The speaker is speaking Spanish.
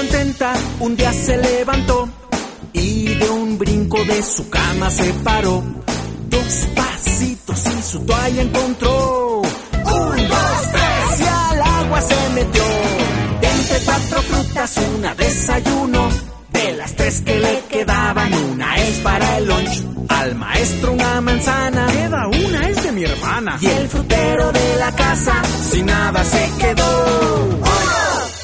contenta un día se levantó y de un brinco de su cama se paró. 2 pasitos y su toalla encontró. 1, 2, 3 y al agua se metió. Entre 4 frutas una desayuno. De las 3 que le quedaban, una es para el lunch. Al maestro una manzana, queda una, es de mi hermana. Y el frutero de la casa sin nada se quedó. 1,